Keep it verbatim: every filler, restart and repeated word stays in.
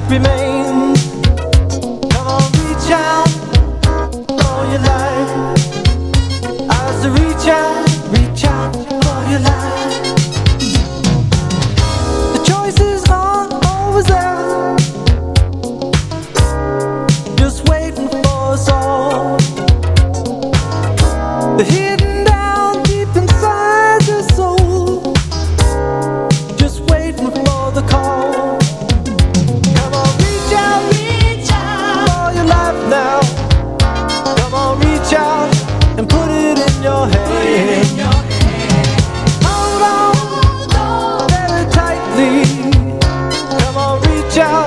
remains. Come on, reach out for your life. I say reach out, reach out for your life. The choices are always there, just waiting for us all. They're hidden down deep inside your soul, just waiting for the call. Come on, reach out, reach out for your life now. Come on, reach out and put it in your hand. Hold on very tightly. Come on, reach out.